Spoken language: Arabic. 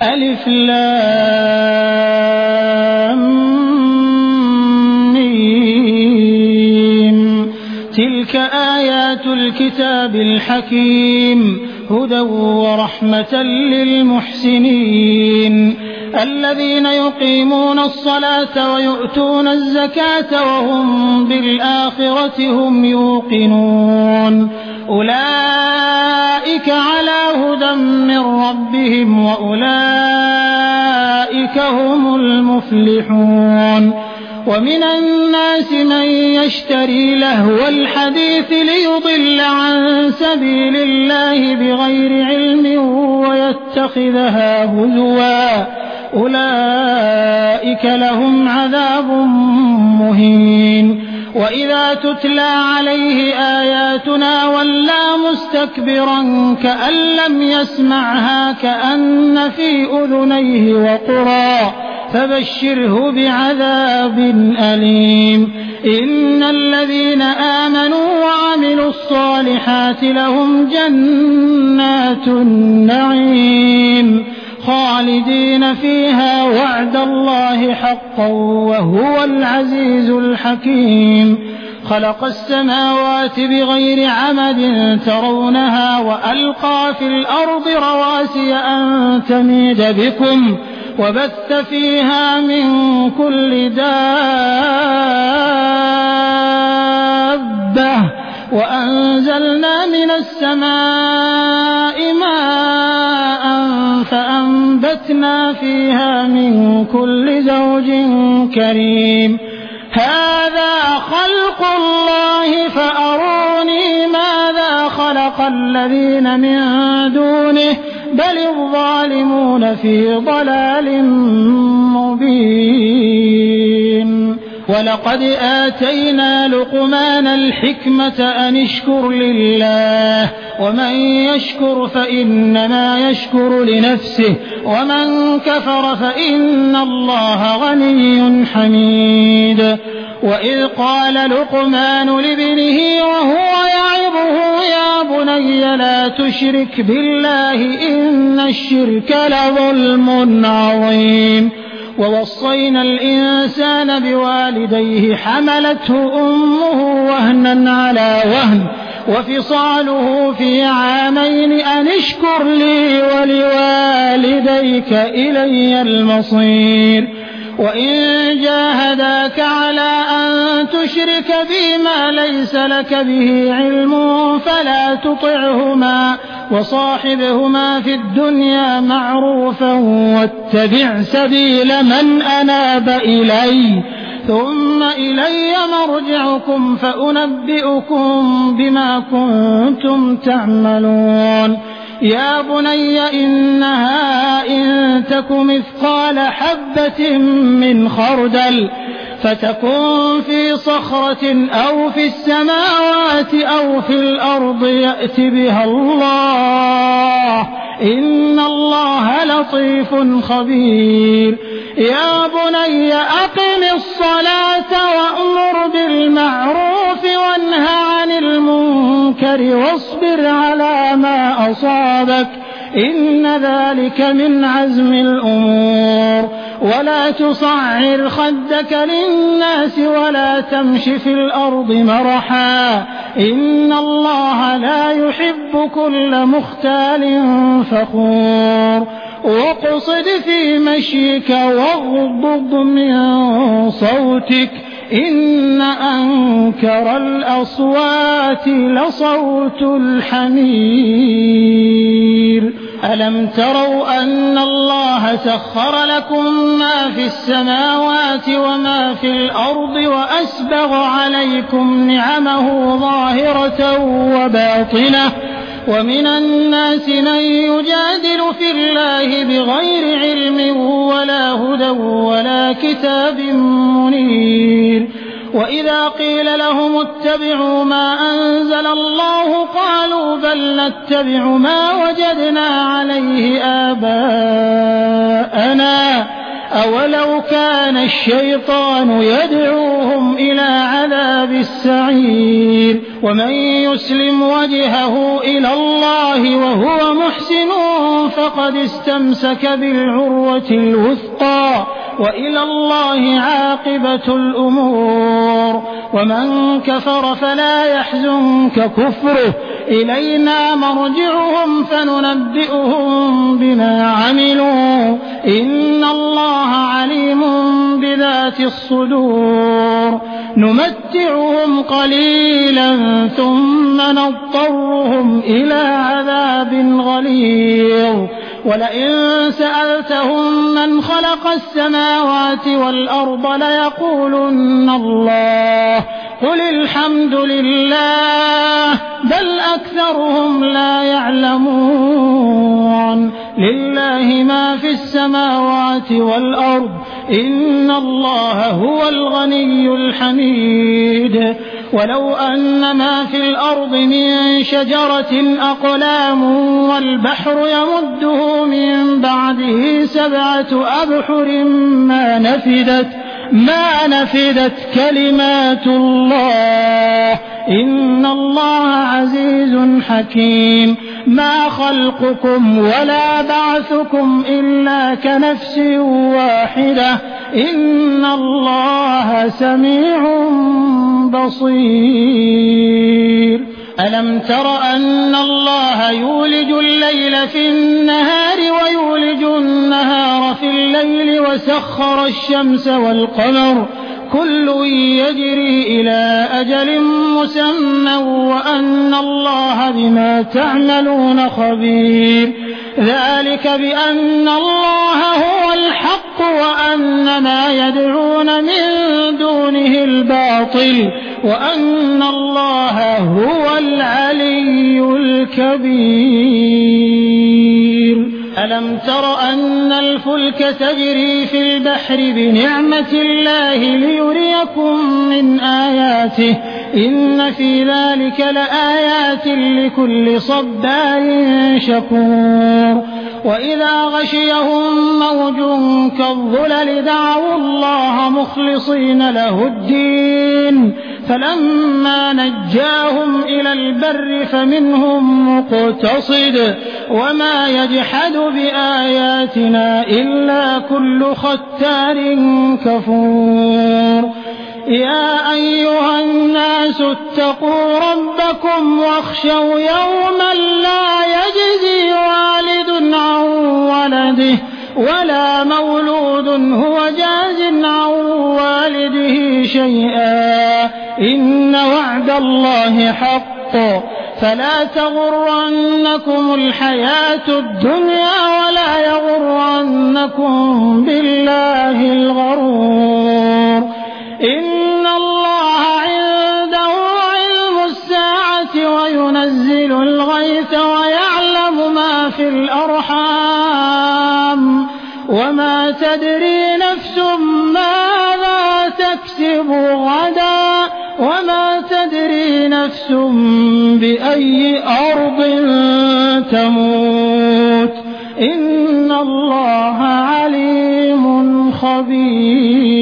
ألف لام ميم. تلك آيات الكتاب الحكيم هدى ورحمة للمحسنين الذين يقيمون الصلاة ويؤتون الزكاة وهم بالآخرة هم يوقنون أولئك على هدى من ربهم وأولئك هم المفلحون. ومن الناس من يشتري لهو الحديث ليضل عن سبيل الله بغير علم ويتخذها هزوا أولئك لهم عذاب مهين. وإذا تتلى عليه آياتنا ولى مستكبرا كأن لم يسمعها كأن في أذنيه وقرا فبشره بعذاب أليم. إن الذين آمنوا وعملوا الصالحات لهم جنات النعيم خالدين فيها وعد الله حقا وهو العزيز الحكيم. خلق السماوات بغير عمد ترونها وألقى في الأرض رواسي أن تميد بكم وبث فيها من كل دابة وأنزلنا من السماء ماء فأنبتنا فيها من كل زوج كريم. هذا خلق الله فأروني ماذا خلق الذين من دونه بل الظالمون في ضلال مبين. ولقد آتينا لقمان الحكمة أن اشكر لله ومن يشكر فإنما يشكر لنفسه ومن كفر فإن الله غني حميد. وإذ قال لقمان لابنه وهو يعظه يا بني لا تشرك بالله إن الشرك لظلم عظيم. ووصينا الإنسان بوالديه حملته أمه وهنا على وهن وفصاله في عامين أن اشكر لي ولوالديك إلي المصير. وإن جاهداك على أن تشرك بي ما ليس لك به علم فلا تطعهما وصاحبهما في الدنيا معروفا واتبع سبيل من أناب إلي ثم إلي مرجعكم فأنبئكم بما كنتم تعملون. يا بني إنها إن تك مثقال حبة من خردل فتكن في صخرة أو في السماوات أو في الأرض يأت بها الله إن الله لطيف خبير. يا بني أقم الصلاة وأمر بالمعروف وانه عن المنكر واصبر على ما أصابك إن ذلك من عزم الأمور. ولا تصعر خدك للناس ولا تمش في الأرض مرحا إن الله لا يحب كل مختال فخور. واقصد في مشيك واغضض من صوتك إن أنكر الأصوات لصوت الحمير. ألم تروا أن الله سخر لكم ما في السماوات وما في الأرض وأسبغ عليكم نعمه ظاهرة وباطنة ومن الناس من يجادل في الله بغير علم ولا هدى ولا كتاب منير. وإذا قيل لهم اتبعوا ما أنزل الله قالوا بل نتبع ما وجدنا عليه آباءنا أولو كان الشيطان يدعوهم إلى عذاب السعير ومن يسلم وجهه إلى الله وهو محسن فقد استمسك بالعروة الوثقى وإلى الله عاقبة الأمور ومن كفر فلا يحزنك كفره إلينا مرجعهم فننبئهم بما عملوا إن الله عليم بذات الصدور نمتعهم قليلا ثم نضطرهم إلى عذاب غليظ ولئن سألتهم من خلق السماوات والأرض ليقولن الله قل الحمد لله بل أكثرهم لا يعلمون لله ما في السماوات والأرض إن الله هو الغني الحميد ولو أن ما في الأرض من شجرة أقلام والبحر يمده من بعده 7 أبحر ما نفدت كلمات الله إن الله عزيز حكيم ما خلقكم ولا بعثكم إلا كنفس واحدة إن الله سميع بصير ألم تر أن الله يولج الليل في النهار ويولج النهار في الليل وسخر الشمس والقمر كل يجري إلى أجل مسمى وأن الله بما تعملون خبير ذلك بأن الله هو الحق وأن ما يدعون من دونه الباطل وأن الله هو العلي الكبير ألم تر أن الفلك تجري في البحر بنعمة الله ليريكم من آياته إن في ذلك لآيات لكل صبار شكور وإذا غشيهم موج كالظلل دعوا الله مخلصين له الدين فلما نجاهم إلى البر فمنهم مقتصد وما يجحد بآياتنا إلا كل ختار كفور يا أيها الناس اتقوا ربكم واخشوا يوما لا يجزي والد عن ولده ولا مولود هو جاز عن والده شيئا إن وعد الله حق فلا تغرنكم الحياة الدنيا ولا يغرنكم بالله الغرور إن الله عنده علم الساعة وينزل الغيث ويعلم ما في الأرحام وما تدري نفس ماذا تكسب غدا وما تدري نفس بأي أرض تموت إن الله عليم خبير